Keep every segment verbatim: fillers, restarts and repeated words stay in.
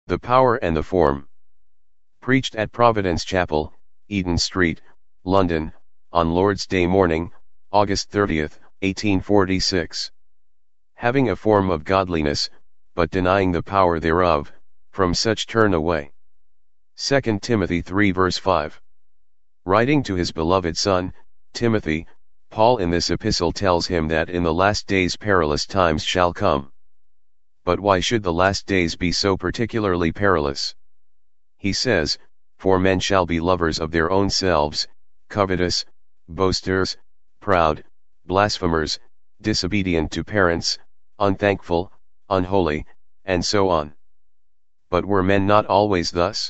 The Power and the Form. Preached at Providence Chapel, Eden Street, London, on Lord's Day morning, August thirtieth, eighteen forty-six. Having a form of godliness, but denying the power thereof, from such turn away. Second Timothy three verse five. Writing to his beloved son, Timothy, Paul in this epistle tells him that in the last days perilous times shall come. But why should the last days be so particularly perilous? He says, For men shall be lovers of their own selves, covetous, boasters, proud, blasphemers, disobedient to parents, unthankful, unholy, and so on. But were men not always thus?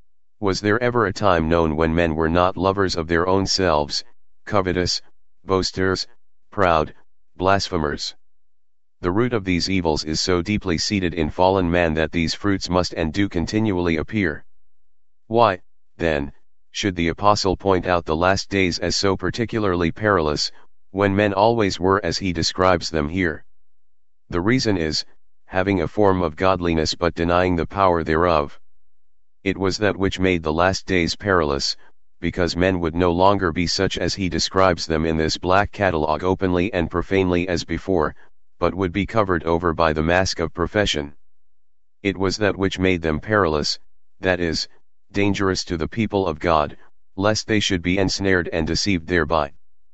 Was there ever a time known when men were not lovers of their own selves, covetous, boasters, proud, blasphemers? The root of these evils is so deeply seated in fallen man that these fruits must and do continually appear. Why, then, should the apostle point out the last days as so particularly perilous, when men always were as he describes them here? The reason is, having a form of godliness but denying the power thereof. It was that which made the last days perilous, because men would no longer be such as he describes them in this black catalogue openly and profanely as before, but would be covered over by the mask of profession. It was that which made them perilous, that is, dangerous to the people of God, lest they should be ensnared and deceived thereby.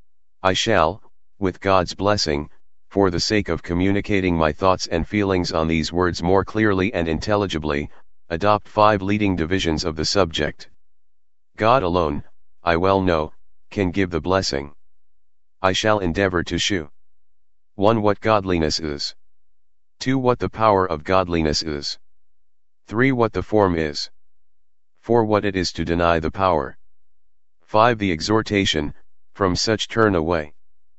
I shall, with God's blessing, for the sake of communicating my thoughts and feelings on these words more clearly and intelligibly, adopt five leading divisions of the subject. God alone, I well know, can give the blessing. I shall endeavor to shew. one What godliness is. two What the power of godliness is. three What the form is. four What it is to deny the power. five The exhortation, from such turn away.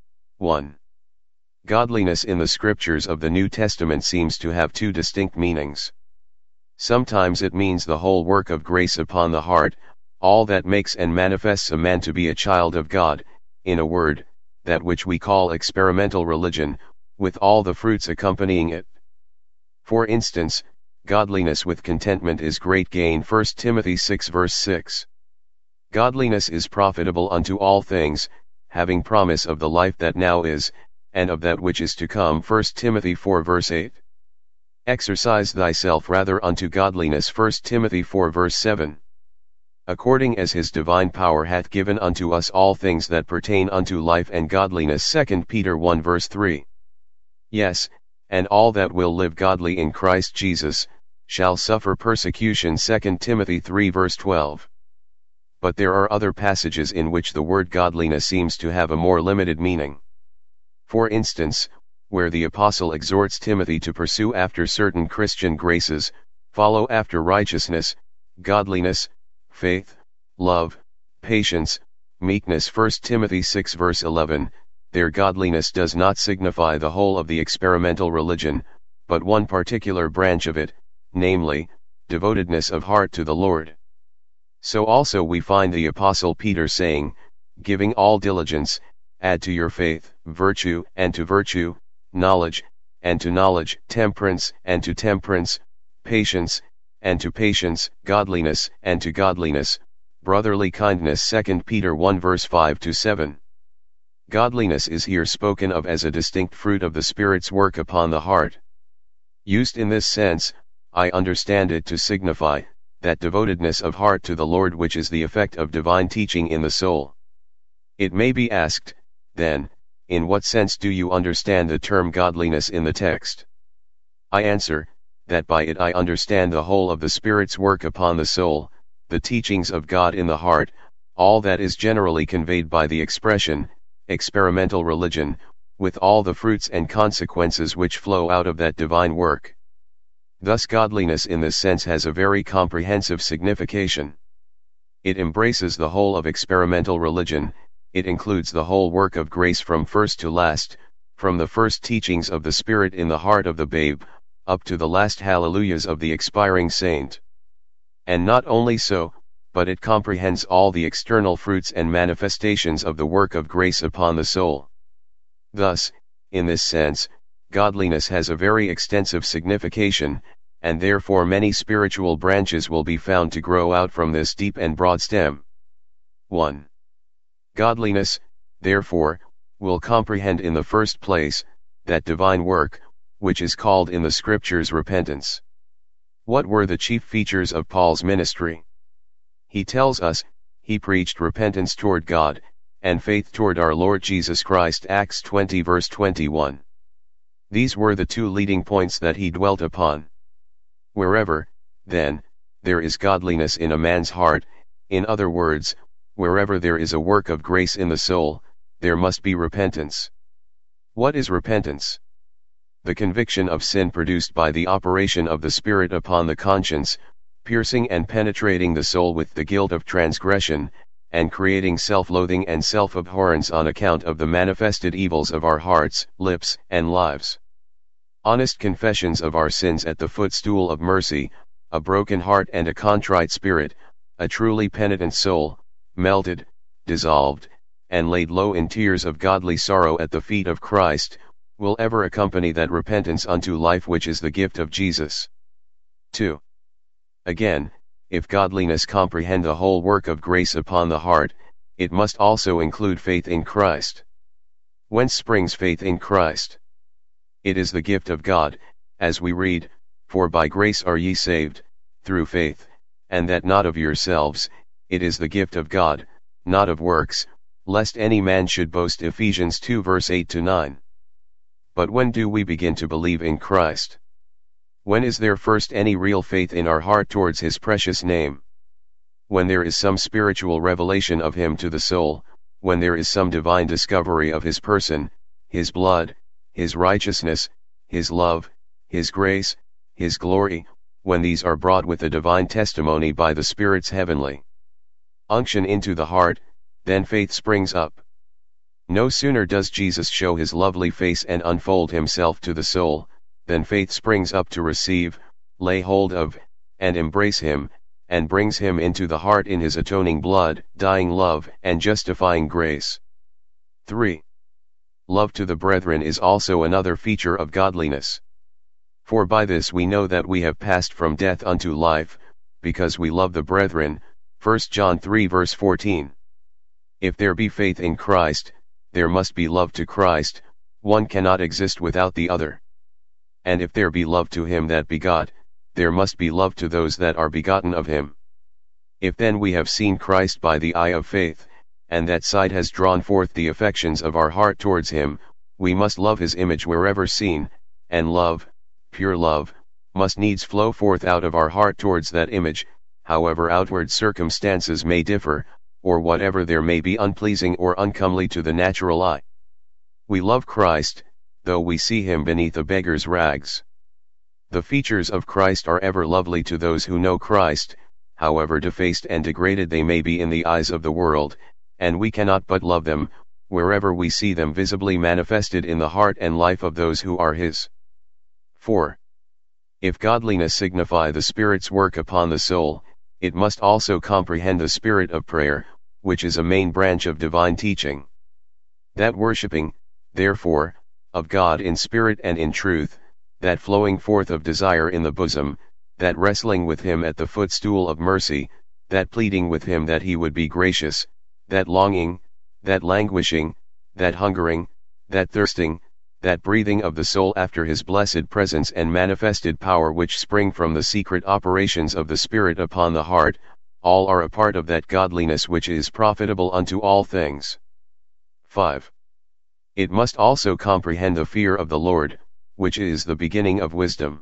one. Godliness in the scriptures of the New Testament seems to have two distinct meanings. Sometimes it means the whole work of grace upon the heart, all that makes and manifests a man to be a child of God, in a word, that which we call experimental religion, with all the fruits accompanying it. For instance, godliness with contentment is great gain. First Timothy six verse six. Godliness is profitable unto all things, having promise of the life that now is, and of that which is to come. First Timothy four verse eight. Exercise thyself rather unto godliness. First Timothy four verse seven. According as his divine power hath given unto us all things that pertain unto life and godliness. Second Peter one verse three. Yes, and all that will live godly in Christ Jesus, shall suffer persecution. Second Timothy three verse twelve. But there are other passages in which the word godliness seems to have a more limited meaning. For instance, where the apostle exhorts Timothy to pursue after certain Christian graces, follow after righteousness, godliness, faith, love, patience, meekness. First Timothy six verse eleven, their godliness does not signify the whole of the experimental religion, but one particular branch of it, namely, devotedness of heart to the Lord. So also we find the apostle Peter saying, giving all diligence, add to your faith, virtue, and to virtue, knowledge, and to knowledge, temperance, and to temperance, patience, and to patience, godliness, and to godliness, brotherly kindness. Second Peter one verse five to seven. Godliness is here spoken of as a distinct fruit of the Spirit's work upon the heart. Used in this sense, I understand it to signify that devotedness of heart to the Lord which is the effect of divine teaching in the soul. It may be asked, then, in what sense do you understand the term godliness in the text? I answer, that by it I understand the whole of the Spirit's work upon the soul, the teachings of God in the heart, all that is generally conveyed by the expression, experimental religion, with all the fruits and consequences which flow out of that divine work. Thus godliness in this sense has a very comprehensive signification. It embraces the whole of experimental religion, it includes the whole work of grace from first to last, from the first teachings of the Spirit in the heart of the babe, up to the last hallelujahs of the expiring saint. And not only so, but it comprehends all the external fruits and manifestations of the work of grace upon the soul. Thus, in this sense, godliness has a very extensive signification, and therefore many spiritual branches will be found to grow out from this deep and broad stem. one. Godliness, therefore, will comprehend in the first place, that divine work, which is called in the Scriptures repentance. What were the chief features of Paul's ministry? He tells us, he preached repentance toward God, and faith toward our Lord Jesus Christ. Acts twenty verse twenty-one. These were the two leading points that he dwelt upon. Wherever, then, there is godliness in a man's heart, in other words, wherever there is a work of grace in the soul, there must be repentance. What is repentance? The conviction of sin produced by the operation of the Spirit upon the conscience, piercing and penetrating the soul with the guilt of transgression, and creating self-loathing and self-abhorrence on account of the manifested evils of our hearts, lips, and lives. Honest confessions of our sins at the footstool of mercy, a broken heart and a contrite spirit, a truly penitent soul, melted, dissolved, and laid low in tears of godly sorrow at the feet of Christ, will ever accompany that repentance unto life which is the gift of Jesus. two. Again, if godliness comprehend the whole work of grace upon the heart, it must also include faith in Christ. Whence springs faith in Christ? It is the gift of God, as we read, "For by grace are ye saved, through faith, and that not of yourselves, it is the gift of God, not of works, lest any man should boast." Ephesians two verse eight to nine. But when do we begin to believe in Christ? When is there first any real faith in our heart towards His precious name? When there is some spiritual revelation of Him to the soul, when there is some divine discovery of His person, His blood, His righteousness, His love, His grace, His glory, when these are brought with a divine testimony by the Spirit's heavenly unction into the heart, then faith springs up. No sooner does Jesus show His lovely face and unfold Himself to the soul, than faith springs up to receive, lay hold of, and embrace Him, and brings Him into the heart in His atoning blood, dying love, and justifying grace. three. Love to the brethren is also another feature of godliness. For by this we know that we have passed from death unto life, because we love the brethren. First John three verse fourteen. If there be faith in Christ, there must be love to Christ, one cannot exist without the other. And if there be love to Him that begot, there must be love to those that are begotten of Him. If then we have seen Christ by the eye of faith, and that sight has drawn forth the affections of our heart towards Him, we must love His image wherever seen, and love, pure love, must needs flow forth out of our heart towards that image, however outward circumstances may differ, or whatever there may be unpleasing or uncomely to the natural eye. We love Christ, though we see Him beneath a beggar's rags. The features of Christ are ever lovely to those who know Christ, however defaced and degraded they may be in the eyes of the world, and we cannot but love them, wherever we see them visibly manifested in the heart and life of those who are His. four. If godliness signify the Spirit's work upon the soul, it must also comprehend the spirit of prayer, which is a main branch of divine teaching. That worshipping, therefore, of God in spirit and in truth, that flowing forth of desire in the bosom, that wrestling with Him at the footstool of mercy, that pleading with Him that He would be gracious, that longing, that languishing, that hungering, that thirsting, that breathing of the soul after His blessed presence and manifested power which spring from the secret operations of the Spirit upon the heart, all are a part of that godliness which is profitable unto all things. five. It must also comprehend the fear of the Lord, which is the beginning of wisdom.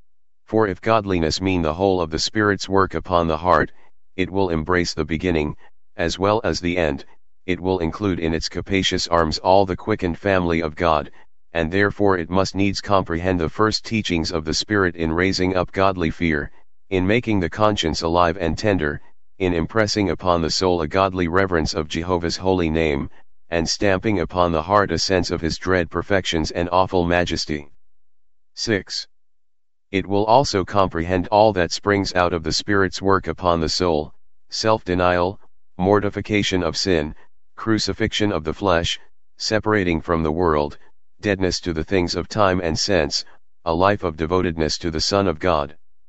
For if godliness mean the whole of the Spirit's work upon the heart, it will embrace the beginning, as well as the end, it will include in its capacious arms all the quickened family of God, and therefore it must needs comprehend the first teachings of the Spirit in raising up godly fear, in making the conscience alive and tender, in impressing upon the soul a godly reverence of Jehovah's holy name, and stamping upon the heart a sense of His dread perfections and awful majesty. six. It will also comprehend all that springs out of the Spirit's work upon the soul, self-denial, mortification of sin, crucifixion of the flesh, separating from the world, deadness to the things of time and sense, a life of devotedness to the Son of God.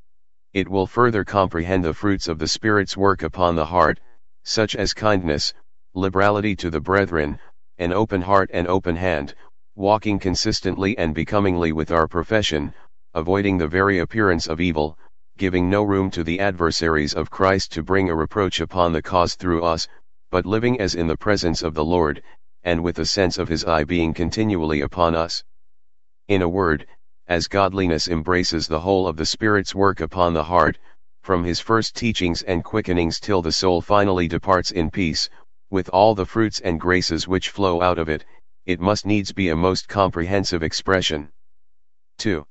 It will further comprehend the fruits of the Spirit's work upon the heart, such as kindness, liberality to the brethren, an open heart and open hand, walking consistently and becomingly with our profession, avoiding the very appearance of evil, giving no room to the adversaries of Christ to bring a reproach upon the cause through us, but living as in the presence of the Lord, and with a sense of his eye being continually upon us. In a word, as godliness embraces the whole of the Spirit's work upon the heart, from his first teachings and quickenings till the soul finally departs in peace, with all the fruits and graces which flow out of it, it must needs be a most comprehensive expression. two.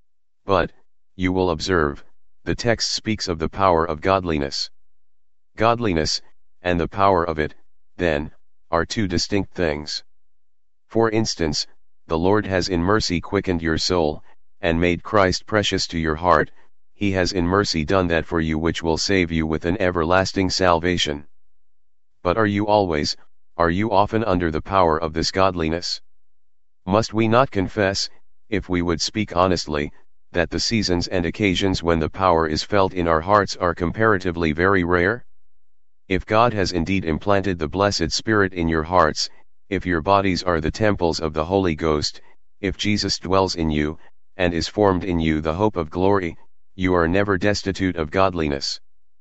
But, you will observe, the text speaks of the power of godliness. Godliness, and the power of it, then, are two distinct things. For instance, the Lord has in mercy quickened your soul, and made Christ precious to your heart. He has in mercy done that for you which will save you with an everlasting salvation. But are you always, are you often under the power of this godliness? Must we not confess, if we would speak honestly, that the seasons and occasions when the power is felt in our hearts are comparatively very rare? If God has indeed implanted the blessed Spirit in your hearts, if your bodies are the temples of the Holy Ghost, if Jesus dwells in you, and is formed in you the hope of glory, you are never destitute of godliness.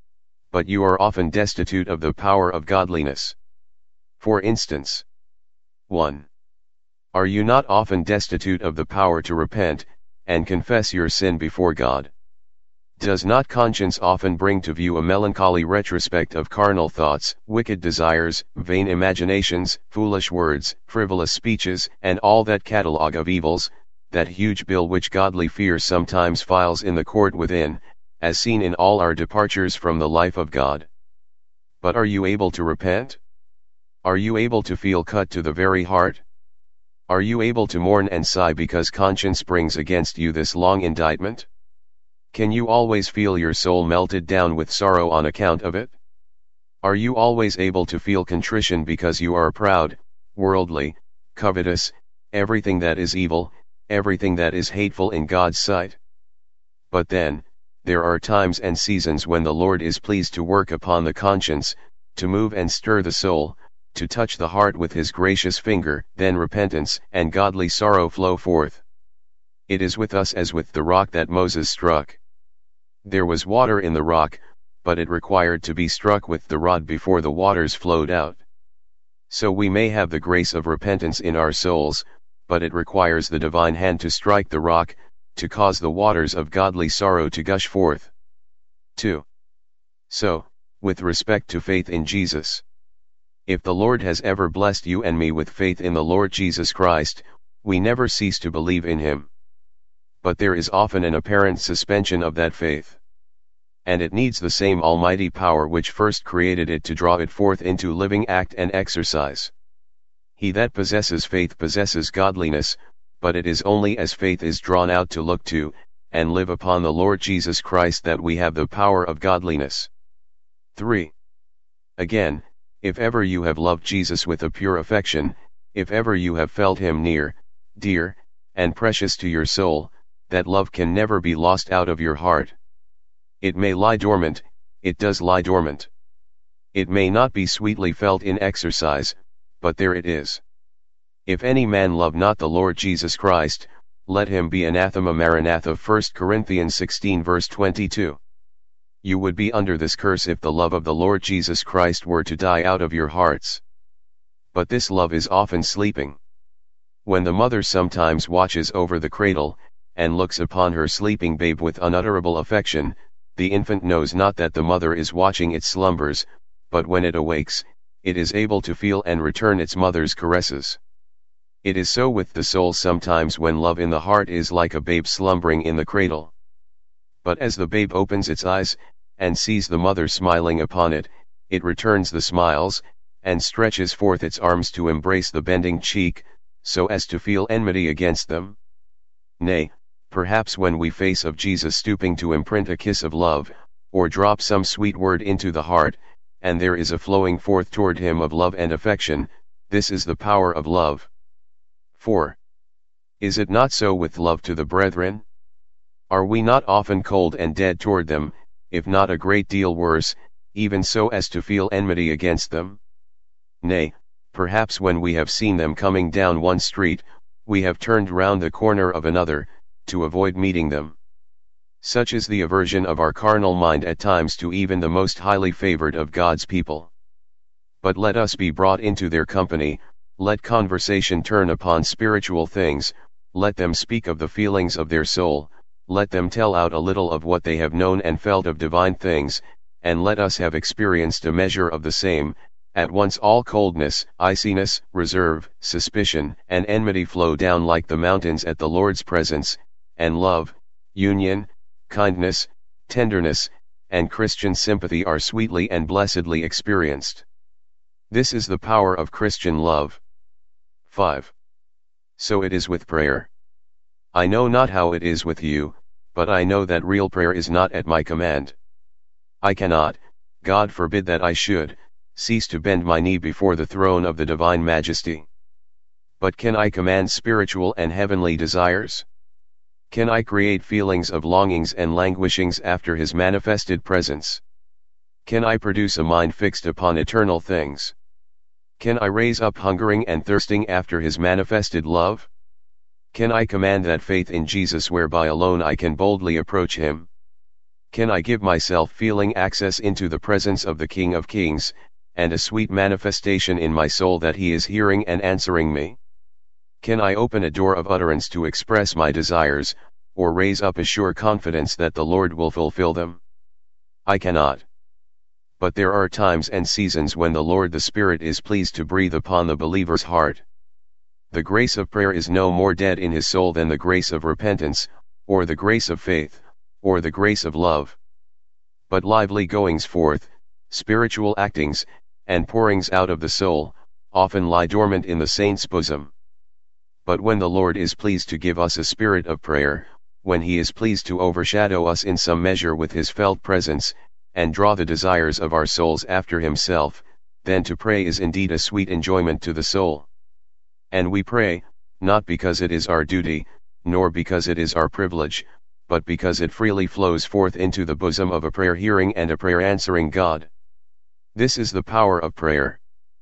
But you are often destitute of the power of godliness. For instance, one. Are you not often destitute of the power to repent, and confess your sin before God? Does not conscience often bring to view a melancholy retrospect of carnal thoughts, wicked desires, vain imaginations, foolish words, frivolous speeches, and all that catalogue of evils, that huge bill which godly fear sometimes files in the court within, as seen in all our departures from the life of God? But are you able to repent? Are you able to feel cut to the very heart? Are you able to mourn and sigh because conscience brings against you this long indictment? Can you always feel your soul melted down with sorrow on account of it? Are you always able to feel contrition because you are proud, worldly, covetous, everything that is evil, everything that is hateful in God's sight? But then, there are times and seasons when the Lord is pleased to work upon the conscience, to move and stir the soul, to touch the heart with his gracious finger, then repentance and godly sorrow flow forth. It is with us as with the rock that Moses struck. There was water in the rock, but it required to be struck with the rod before the waters flowed out. So we may have the grace of repentance in our souls, but it requires the divine hand to strike the rock, to cause the waters of godly sorrow to gush forth. two. So, with respect to faith in Jesus. If the Lord has ever blessed you and me with faith in the Lord Jesus Christ, we never cease to believe in him. But there is often an apparent suspension of that faith. And it needs the same almighty power which first created it to draw it forth into living act and exercise. He that possesses faith possesses godliness, but it is only as faith is drawn out to look to, and live upon the Lord Jesus Christ that we have the power of godliness. three. Again, if ever you have loved Jesus with a pure affection, if ever you have felt him near, dear, and precious to your soul, that love can never be lost out of your heart. It may lie dormant, it does lie dormant. It may not be sweetly felt in exercise, but there it is. If any man love not the Lord Jesus Christ, let him be anathema maranatha. First Corinthians sixteen verse twenty-two. You would be under this curse if the love of the Lord Jesus Christ were to die out of your hearts. But this love is often sleeping. When the mother sometimes watches over the cradle, and looks upon her sleeping babe with unutterable affection, the infant knows not that the mother is watching its slumbers, but when it awakes, it is able to feel and return its mother's caresses. It is so with the soul sometimes when love in the heart is like a babe slumbering in the cradle. But as the babe opens its eyes, and sees the mother smiling upon it, it returns the smiles, and stretches forth its arms to embrace the bending cheek, so as to feel enmity against them. Nay, perhaps when we face of Jesus stooping to imprint a kiss of love, or drop some sweet word into the heart, and there is a flowing forth toward him of love and affection, this is the power of love. four. Is it not so with love to the brethren? Are we not often cold and dead toward them, if not a great deal worse, even so as to feel enmity against them? Nay, perhaps when we have seen them coming down one street, we have turned round the corner of another, to avoid meeting them. Such is the aversion of our carnal mind at times to even the most highly favored of God's people. But let us be brought into their company, let conversation turn upon spiritual things, let them speak of the feelings of their soul, let them tell out a little of what they have known and felt of divine things, and let us have experienced a measure of the same. At once all coldness, iciness, reserve, suspicion, and enmity flow down like the mountains at the Lord's presence, and love, union, kindness, tenderness, and Christian sympathy are sweetly and blessedly experienced. This is the power of Christian love. five. So it is with prayer. I know not how it is with you, but I know that real prayer is not at my command. I cannot, God forbid that I should, cease to bend my knee before the throne of the divine majesty. But can I command spiritual and heavenly desires? Can I create feelings of longings and languishings after his manifested presence? Can I produce a mind fixed upon eternal things? Can I raise up hungering and thirsting after his manifested love? Can I command that faith in Jesus whereby alone I can boldly approach him? Can I give myself feeling access into the presence of the King of Kings, and a sweet manifestation in my soul that he is hearing and answering me? Can I open a door of utterance to express my desires, or raise up a sure confidence that the Lord will fulfill them? I cannot. But there are times and seasons when the Lord the Spirit is pleased to breathe upon the believer's heart. The grace of prayer is no more dead in his soul than the grace of repentance, or the grace of faith, or the grace of love. But lively goings forth, spiritual actings, and pourings out of the soul, often lie dormant in the saint's bosom. But when the Lord is pleased to give us a spirit of prayer, when he is pleased to overshadow us in some measure with his felt presence, and draw the desires of our souls after himself, then to pray is indeed a sweet enjoyment to the soul. And we pray, not because it is our duty, nor because it is our privilege, but because it freely flows forth into the bosom of a prayer-hearing and a prayer-answering God. This is the power of prayer.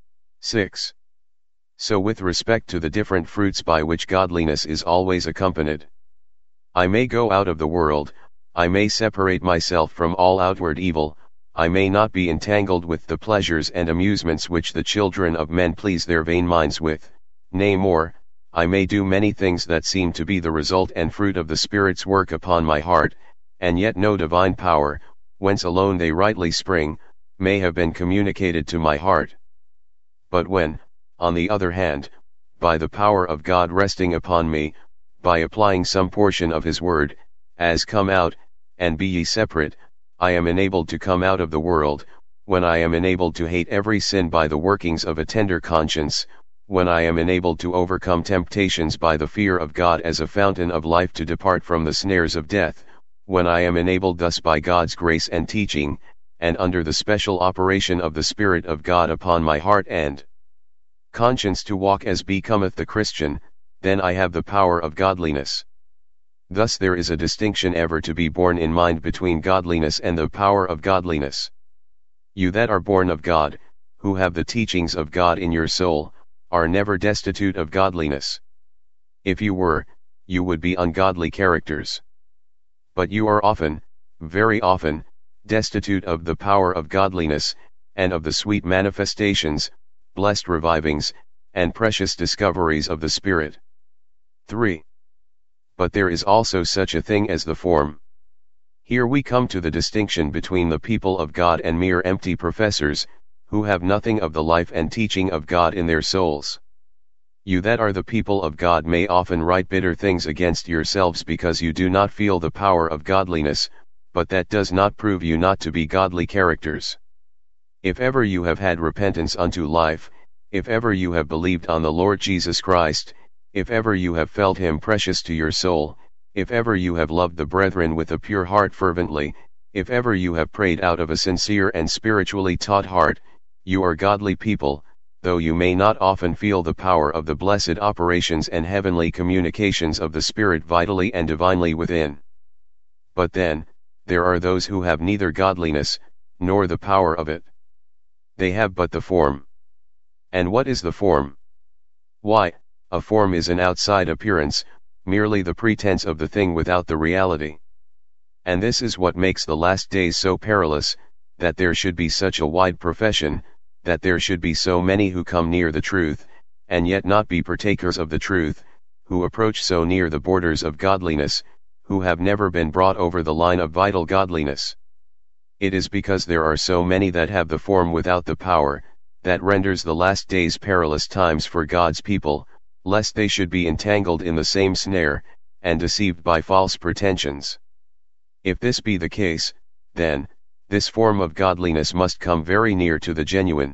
six. So with respect to the different fruits by which godliness is always accompanied. I may go out of the world, I may separate myself from all outward evil, I may not be entangled with the pleasures and amusements which the children of men please their vain minds with, nay more, I may do many things that seem to be the result and fruit of the Spirit's work upon my heart, and yet no divine power, whence alone they rightly spring, may have been communicated to my heart. But when, on the other hand, by the power of God resting upon me, by applying some portion of his word, as come out, and be ye separate, I am enabled to come out of the world, when I am enabled to hate every sin by the workings of a tender conscience, when I am enabled to overcome temptations by the fear of God as a fountain of life to depart from the snares of death, when I am enabled thus by God's grace and teaching, and under the special operation of the Spirit of God upon my heart and conscience to walk as becometh the Christian, then I have the power of godliness. Thus there is a distinction ever to be borne in mind between godliness and the power of godliness. You that are born of God, who have the teachings of God in your soul, are never destitute of godliness. If you were, you would be ungodly characters. But you are often, very often, destitute of the power of godliness, and of the sweet manifestations, blessed revivings, and precious discoveries of the Spirit. three. But there is also such a thing as the form. Here we come to the distinction between the people of God and mere empty professors, who have nothing of the life and teaching of God in their souls. You that are the people of God may often write bitter things against yourselves because you do not feel the power of godliness, but that does not prove you not to be godly characters. If ever you have had repentance unto life, if ever you have believed on the Lord Jesus Christ, if ever you have felt him precious to your soul, if ever you have loved the brethren with a pure heart fervently, if ever you have prayed out of a sincere and spiritually taught heart, you are godly people, though you may not often feel the power of the blessed operations and heavenly communications of the Spirit vitally and divinely within. But then, there are those who have neither godliness, nor the power of it. They have but the form. And what is the form? Why, a form is an outside appearance, merely the pretense of the thing without the reality. And this is what makes the last days so perilous, that there should be such a wide profession, that there should be so many who come near the truth, and yet not be partakers of the truth, who approach so near the borders of godliness, who have never been brought over the line of vital godliness. It is because there are so many that have the form without the power, that renders the last days perilous times for God's people, lest they should be entangled in the same snare, and deceived by false pretensions. If this be the case, then, this form of godliness must come very near to the genuine.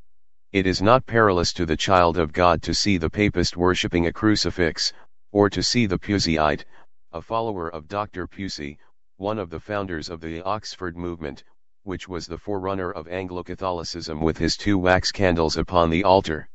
It is not perilous to the child of God to see the papist worshipping a crucifix, or to see the Puseyite, a follower of Doctor Pusey, one of the founders of the Oxford movement, which was the forerunner of Anglo-Catholicism, with his two wax candles upon the altar.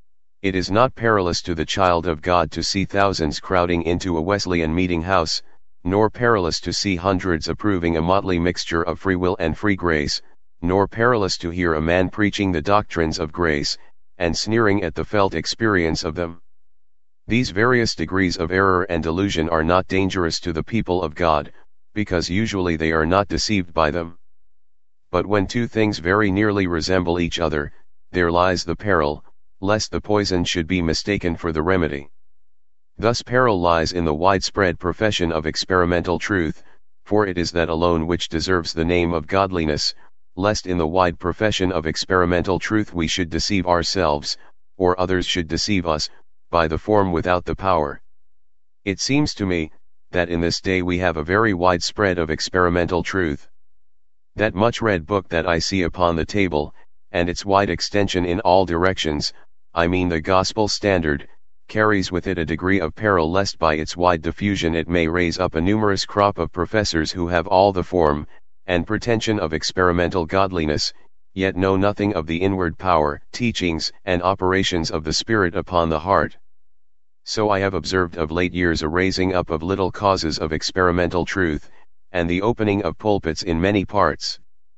It is not perilous to the child of God to see thousands crowding into a Wesleyan meeting house, nor perilous to see hundreds approving a motley mixture of free will and free grace, nor perilous to hear a man preaching the doctrines of grace, and sneering at the felt experience of them. These various degrees of error and delusion are not dangerous to the people of God, because usually they are not deceived by them. But when two things very nearly resemble each other, there lies the peril, lest the poison should be mistaken for the remedy. Thus peril lies in the widespread profession of experimental truth, for it is that alone which deserves the name of godliness, lest in the wide profession of experimental truth we should deceive ourselves, or others should deceive us, by the form without the power. It seems to me, that in this day we have a very wide spread of experimental truth. That much read book that I see upon the table, and its wide extension in all directions, I mean the Gospel Standard, carries with it a degree of peril lest by its wide diffusion it may raise up a numerous crop of professors who have all the form, and pretension of experimental godliness, yet know nothing of the inward power, teachings, and operations of the Spirit upon the heart. So I have observed of late years a raising up of little causes of experimental truth, and the opening of pulpits in many parts.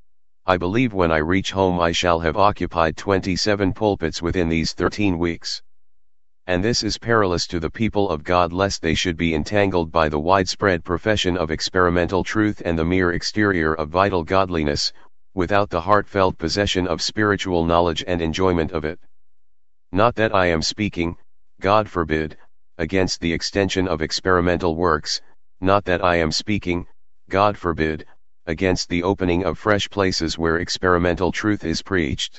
I believe when I reach home I shall have occupied twenty-seven pulpits within these thirteen weeks. And this is perilous to the people of God lest they should be entangled by the widespread profession of experimental truth and the mere exterior of vital godliness, without the heartfelt possession of spiritual knowledge and enjoyment of it. Not that I am speaking, God forbid, against the extension of experimental works, not that I am speaking, God forbid, against the opening of fresh places where experimental truth is preached.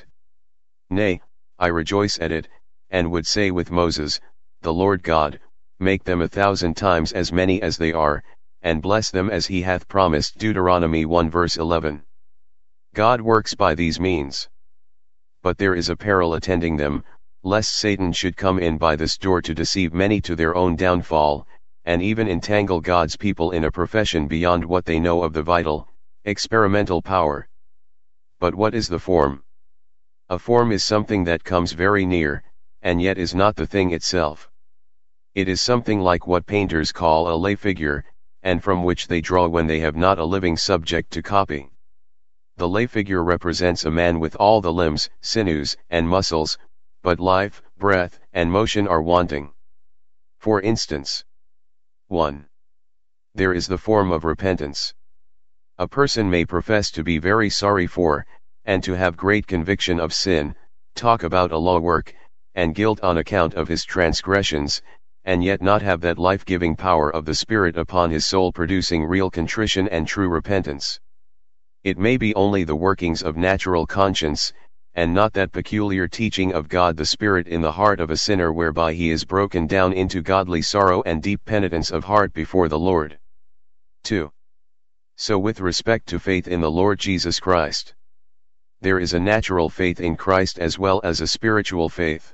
Nay, I rejoice at it, and would say with Moses, the Lord God, make them a thousand times as many as they are, and bless them as he hath promised. Deuteronomy one verse eleven. God works by these means. But there is a peril attending them, lest Satan should come in by this door to deceive many to their own downfall, and even entangle God's people in a profession beyond what they know of the vital, experimental power. But what is the form? A form is something that comes very near, and yet is not the thing itself. It is something like what painters call a lay figure, and from which they draw when they have not a living subject to copy. The lay figure represents a man with all the limbs, sinews, and muscles, but life, breath, and motion are wanting. For instance, one. There is the form of repentance. A person may profess to be very sorry for, and to have great conviction of sin, talk about a law work, and guilt on account of his transgressions, and yet not have that life-giving power of the Spirit upon his soul producing real contrition and true repentance. It may be only the workings of natural conscience, and not that peculiar teaching of God the Spirit in the heart of a sinner whereby he is broken down into godly sorrow and deep penitence of heart before the Lord. two. So with respect to faith in the Lord Jesus Christ, there is a natural faith in Christ as well as a spiritual faith.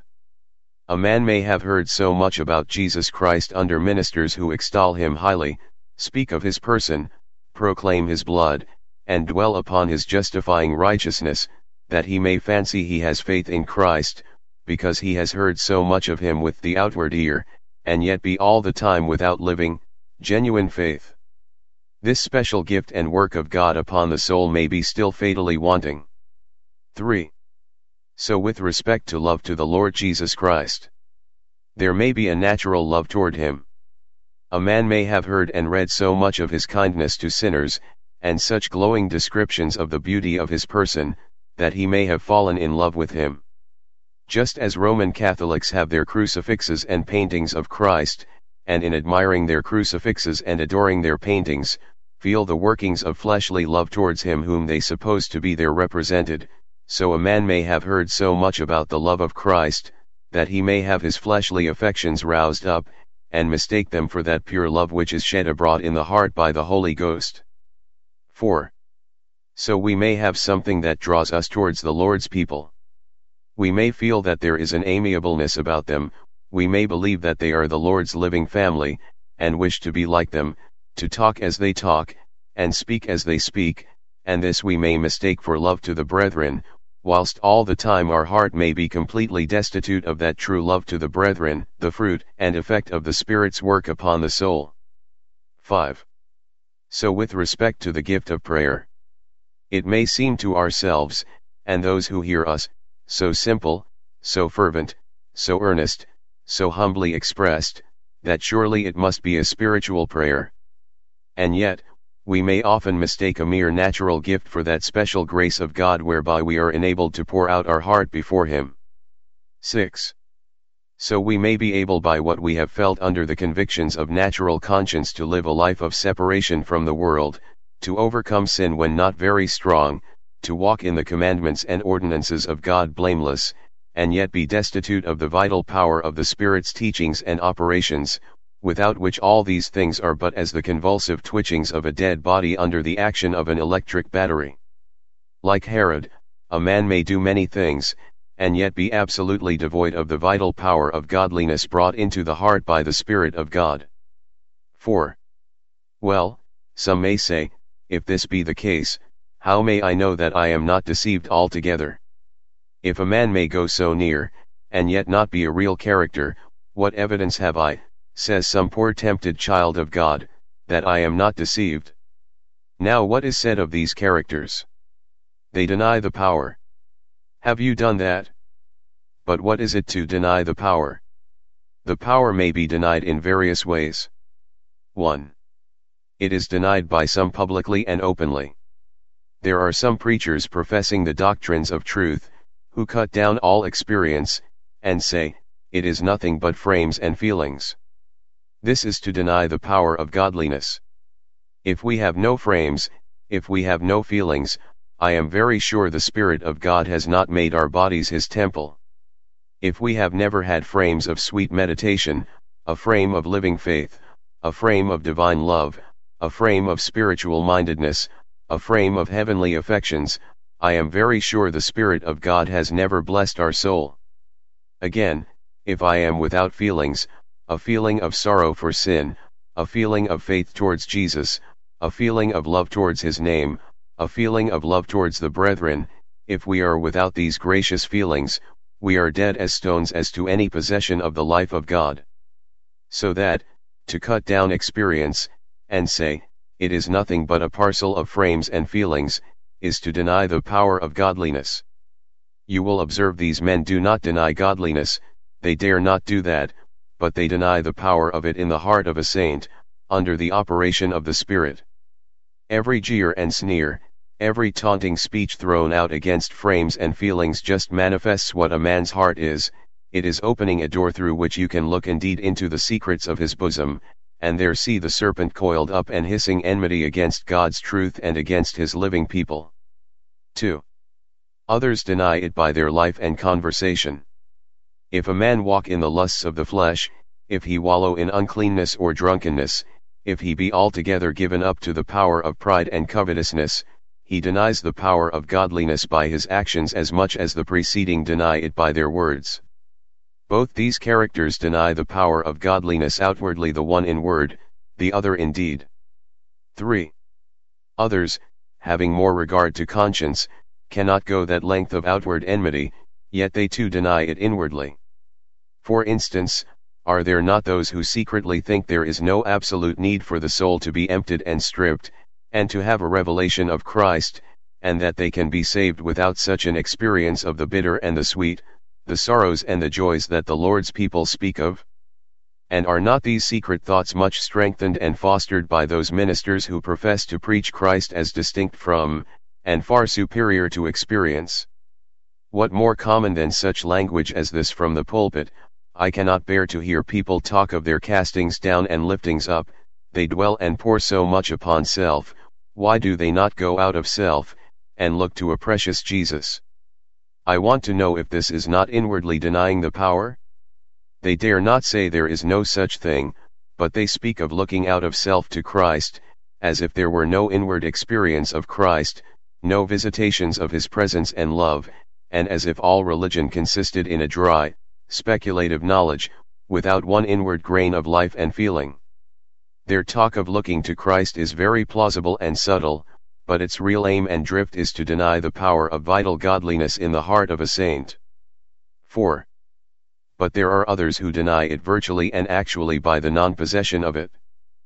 A man may have heard so much about Jesus Christ under ministers who extol him highly, speak of his person, proclaim his blood, and dwell upon his justifying righteousness, that he may fancy he has faith in Christ, because he has heard so much of him with the outward ear, and yet be all the time without living, genuine faith. This special gift and work of God upon the soul may be still fatally wanting. three. So with respect to love to the Lord Jesus Christ, there may be a natural love toward him. A man may have heard and read so much of his kindness to sinners, and such glowing descriptions of the beauty of his person, that he may have fallen in love with him. Just as Roman Catholics have their crucifixes and paintings of Christ, and in admiring their crucifixes and adoring their paintings, feel the workings of fleshly love towards him whom they suppose to be their represented, so a man may have heard so much about the love of Christ, that he may have his fleshly affections roused up, and mistake them for that pure love which is shed abroad in the heart by the Holy Ghost. four. So we may have something that draws us towards the Lord's people. We may feel that there is an amiableness about them, we may believe that they are the Lord's living family, and wish to be like them, to talk as they talk, and speak as they speak, and this we may mistake for love to the brethren, whilst all the time our heart may be completely destitute of that true love to the brethren, the fruit and effect of the Spirit's work upon the soul. five. So with respect to the gift of prayer, it may seem to ourselves, and those who hear us, so simple, so fervent, so earnest, so humbly expressed, that surely it must be a spiritual prayer. And yet, we may often mistake a mere natural gift for that special grace of God whereby we are enabled to pour out our heart before him. six. So we may be able by what we have felt under the convictions of natural conscience to live a life of separation from the world, to overcome sin when not very strong, to walk in the commandments and ordinances of God blameless, and yet be destitute of the vital power of the Spirit's teachings and operations, without which all these things are but as the convulsive twitchings of a dead body under the action of an electric battery. Like Herod, a man may do many things, and yet be absolutely devoid of the vital power of godliness brought into the heart by the Spirit of God. four. Well, some may say, if this be the case, how may I know that I am not deceived altogether? If a man may go so near, and yet not be a real character, what evidence have I, says some poor tempted child of God, that I am not deceived? Now what is said of these characters? They deny the power. Have you done that? But what is it to deny the power? The power may be denied in various ways. one. It is denied by some publicly and openly. There are some preachers professing the doctrines of truth, who cut down all experience, and say, it is nothing but frames and feelings. This is to deny the power of godliness. If we have no frames, if we have no feelings, I am very sure the Spirit of God has not made our bodies his temple. If we have never had frames of sweet meditation, a frame of living faith, a frame of divine love, a frame of spiritual mindedness, a frame of heavenly affections, I am very sure the Spirit of God has never blessed our soul. Again, if I am without feelings, a feeling of sorrow for sin, a feeling of faith towards Jesus, a feeling of love towards his name, a feeling of love towards the brethren, if we are without these gracious feelings, we are dead as stones as to any possession of the life of God. So that, to cut down experience, and say, it is nothing but a parcel of frames and feelings, is to deny the power of godliness. You will observe these men do not deny godliness, they dare not do that, but they deny the power of it in the heart of a saint, under the operation of the Spirit. Every jeer and sneer, every taunting speech thrown out against frames and feelings just manifests what a man's heart is. It is opening a door through which you can look indeed into the secrets of his bosom, and there see the serpent coiled up and hissing enmity against God's truth and against his living people. two. Others deny it by their life and conversation. If a man walk in the lusts of the flesh, if he wallow in uncleanness or drunkenness, if he be altogether given up to the power of pride and covetousness, he denies the power of godliness by his actions as much as the preceding deny it by their words. Both these characters deny the power of godliness outwardly, the one in word, the other in deed. three. Others, having more regard to conscience, cannot go that length of outward enmity, yet they too deny it inwardly. For instance, Are there not those who secretly think there is no absolute need for the soul to be emptied and stripped, and to have a revelation of Christ, and that they can be saved without such an experience of the bitter and the sweet, the sorrows and the joys that the Lord's people speak of? And are not these secret thoughts much strengthened and fostered by those ministers who profess to preach Christ as distinct from, and far superior to experience? What more common than such language as this from the pulpit? I cannot bear to hear people talk of their castings down and liftings up. They dwell and pore so much upon self. Why do they not go out of self, and look to a precious Jesus? I want to know if this is not inwardly denying the power? They dare not say there is no such thing, but they speak of looking out of self to Christ, as if there were no inward experience of Christ, no visitations of His presence and love, and as if all religion consisted in a dry, speculative knowledge, without one inward grain of life and feeling. Their talk of looking to Christ is very plausible and subtle, but its real aim and drift is to deny the power of vital godliness in the heart of a saint. four. But there are others who deny it virtually and actually by the non-possession of it.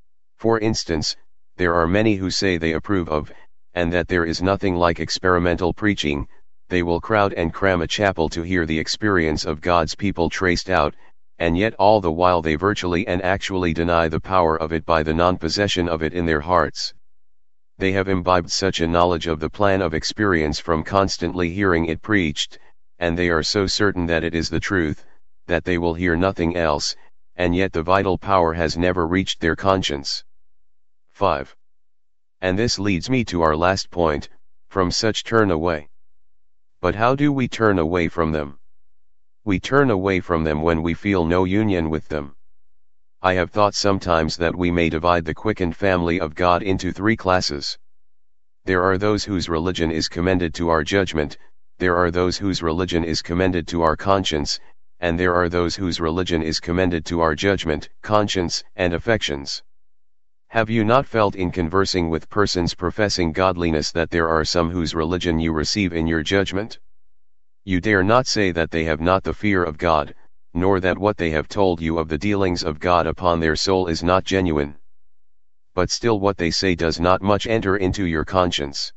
For instance, there are many who say they approve of, and that there is nothing like experimental preaching. They will crowd and cram a chapel to hear the experience of God's people traced out, and yet all the while they virtually and actually deny the power of it by the non-possession of it in their hearts. They have imbibed such a knowledge of the plan of experience from constantly hearing it preached, and they are so certain that it is the truth, that they will hear nothing else, and yet the vital power has never reached their conscience. five. And this leads me to our last point: from such turn away. But how do we turn away from them? We turn away from them when we feel no union with them. I have thought sometimes that we may divide the quickened family of God into three classes. There are those whose religion is commended to our judgment, there are those whose religion is commended to our conscience, and there are those whose religion is commended to our judgment, conscience, and affections. Have you not felt in conversing with persons professing godliness that there are some whose religion you receive in your judgment? You dare not say that they have not the fear of God, nor that what they have told you of the dealings of God upon their soul is not genuine. But still what they say does not much enter into your conscience.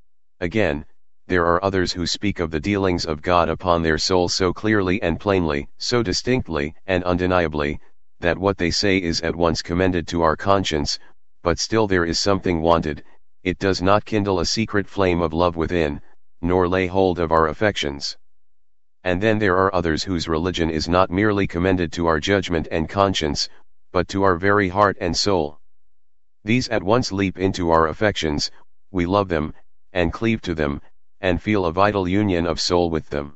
Again, there are others who speak of the dealings of God upon their soul so clearly and plainly, so distinctly and undeniably, that what they say is at once commended to our conscience, but still there is something wanted. It does not kindle a secret flame of love within, nor lay hold of our affections. And then there are others whose religion is not merely commended to our judgment and conscience, but to our very heart and soul. These at once leap into our affections, we love them, and cleave to them, and feel a vital union of soul with them.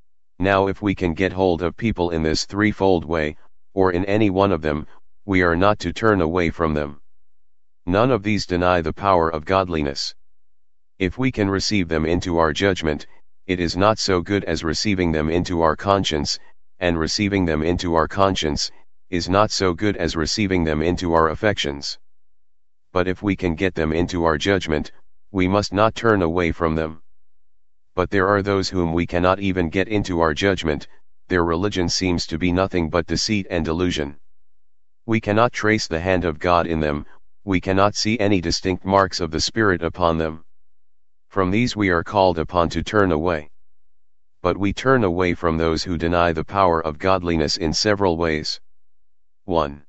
Now if we can get hold of people in this threefold way, or in any one of them, we are not to turn away from them. None of these deny the power of godliness. If we can receive them into our judgment, it is not so good as receiving them into our conscience, and receiving them into our conscience is not so good as receiving them into our affections. But if we can get them into our judgment, we must not turn away from them. But there are those whom we cannot even get into our judgment. Their religion seems to be nothing but deceit and delusion. We cannot trace the hand of God in them, we cannot see any distinct marks of the Spirit upon them. From these we are called upon to turn away. But we turn away from those who deny the power of godliness in several ways. one.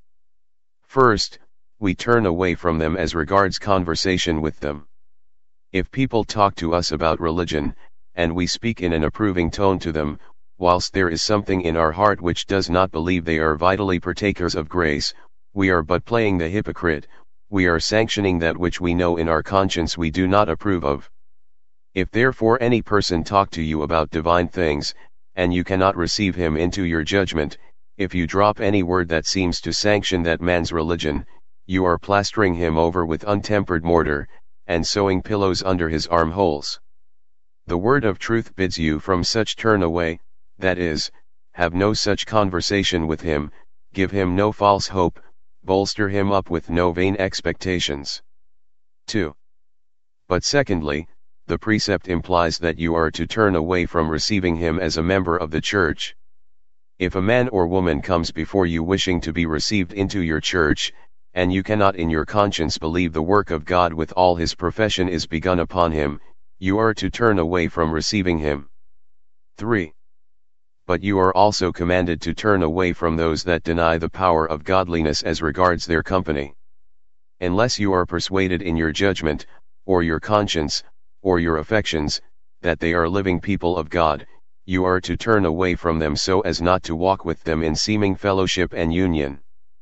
First, we turn away from them as regards conversation with them. If people talk to us about religion, and we speak in an approving tone to them, whilst there is something in our heart which does not believe they are vitally partakers of grace, we are but playing the hypocrite, we are sanctioning that which we know in our conscience we do not approve of. If therefore any person talk to you about divine things, and you cannot receive him into your judgment, if you drop any word that seems to sanction that man's religion, you are plastering him over with untempered mortar, and sewing pillows under his armholes. The word of truth bids you from such turn away, that is, have no such conversation with him, give him no false hope, bolster him up with no vain expectations. two. But secondly, the precept implies that you are to turn away from receiving him as a member of the church. If a man or woman comes before you wishing to be received into your church, and you cannot in your conscience believe the work of God with all his profession is begun upon him, you are to turn away from receiving him. three. But you are also commanded to turn away from those that deny the power of godliness as regards their company. Unless you are persuaded in your judgment, or your conscience, or your affections, that they are living people of God, you are to turn away from them so as not to walk with them in seeming fellowship and union.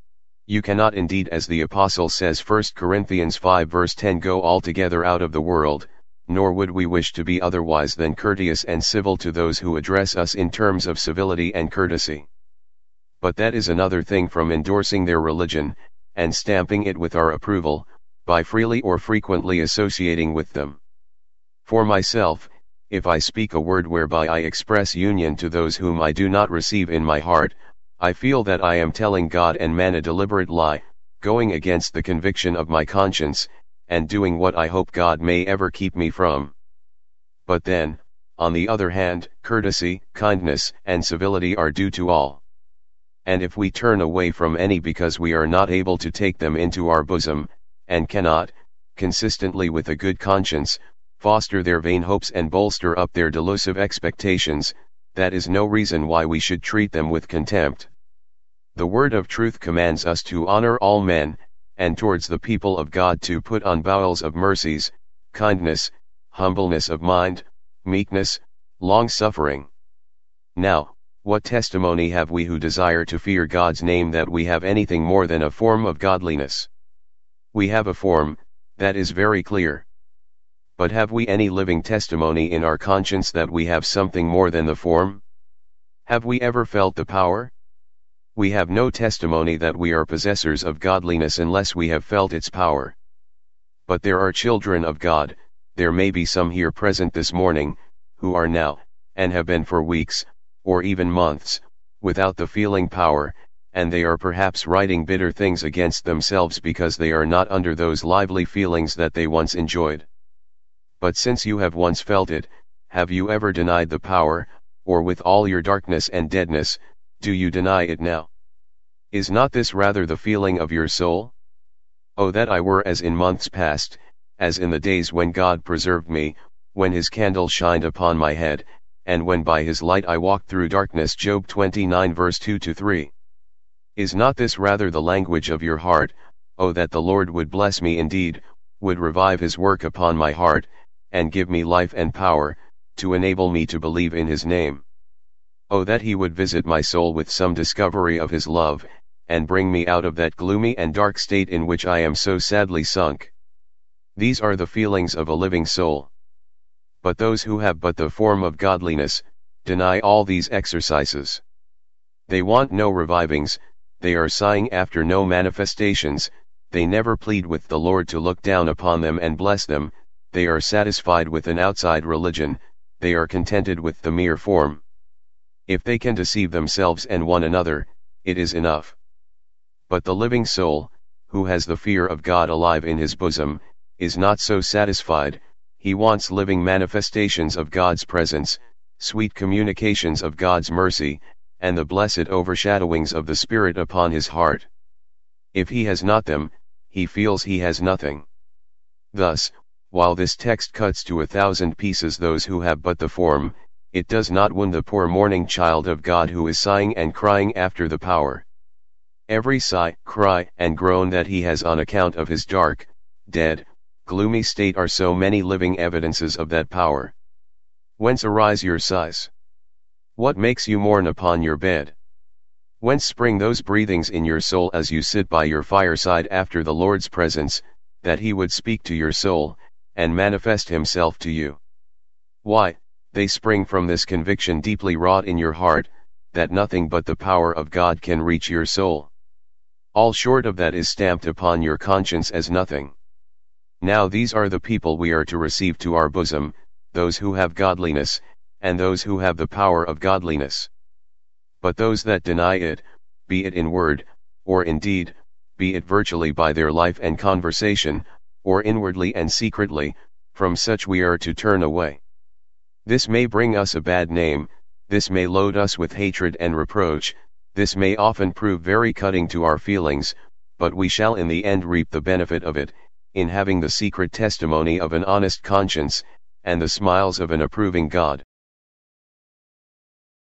You cannot indeed, as the Apostle says First Corinthians five verse ten, go altogether out of the world, nor would we wish to be otherwise than courteous and civil to those who address us in terms of civility and courtesy. But that is another thing from endorsing their religion, and stamping it with our approval, by freely or frequently associating with them. For myself, if I speak a word whereby I express union to those whom I do not receive in my heart, I feel that I am telling God and man a deliberate lie, going against the conviction of my conscience, and doing what I hope God may ever keep me from. But then, on the other hand, courtesy, kindness, and civility are due to all. And if we turn away from any because we are not able to take them into our bosom, and cannot, consistently with a good conscience, foster their vain hopes and bolster up their delusive expectations, that is no reason why we should treat them with contempt. The word of truth commands us to honor all men, and towards the people of God to put on bowels of mercies, kindness, humbleness of mind, meekness, long-suffering. Now, what testimony have we who desire to fear God's name that we have anything more than a form of godliness? We have a form, that is very clear. But have we any living testimony in our conscience that we have something more than the form? Have we ever felt the power? We have no testimony that we are possessors of godliness unless we have felt its power. But there are children of God, there may be some here present this morning, who are now, and have been for weeks, or even months, without the feeling power, and they are perhaps writing bitter things against themselves because they are not under those lively feelings that they once enjoyed. But since you have once felt it, have you ever denied the power, or with all your darkness and deadness, do you deny it now? Is not this rather the feeling of your soul? Oh, that I were as in months past, as in the days when God preserved me, when his candle shined upon my head, and when by his light I walked through darkness. Job twenty-nine verse two to three. Is not this rather the language of your heart? Oh, that the Lord would bless me indeed, would revive his work upon my heart, and give me life and power, to enable me to believe in his name. Oh, that he would visit my soul with some discovery of his love, and bring me out of that gloomy and dark state in which I am so sadly sunk. These are the feelings of a living soul. But those who have but the form of godliness, deny all these exercises. They want no revivings, they are sighing after no manifestations, they never plead with the Lord to look down upon them and bless them, they are satisfied with an outside religion, they are contented with the mere form. If they can deceive themselves and one another, it is enough. But the living soul, who has the fear of God alive in his bosom, is not so satisfied, he wants living manifestations of God's presence, sweet communications of God's mercy, and the blessed overshadowings of the Spirit upon his heart. If he has not them, he feels he has nothing. Thus, while this text cuts to a thousand pieces those who have but the form, it does not wound the poor mourning child of God who is sighing and crying after the power. Every sigh, cry, and groan that he has on account of his dark, dead, gloomy state are so many living evidences of that power. Whence arise your sighs? What makes you mourn upon your bed? Whence spring those breathings in your soul as you sit by your fireside after the Lord's presence, that he would speak to your soul, and manifest himself to you? Why, they spring from this conviction deeply wrought in your heart, that nothing but the power of God can reach your soul. All short of that is stamped upon your conscience as nothing. Now these are the people we are to receive to our bosom, those who have godliness, and those who have the power of godliness. But those that deny it, be it in word, or in deed, be it virtually by their life and conversation, or inwardly and secretly, from such we are to turn away. This may bring us a bad name, this may load us with hatred and reproach, this may often prove very cutting to our feelings, but we shall in the end reap the benefit of it, in having the secret testimony of an honest conscience, and the smiles of an approving God.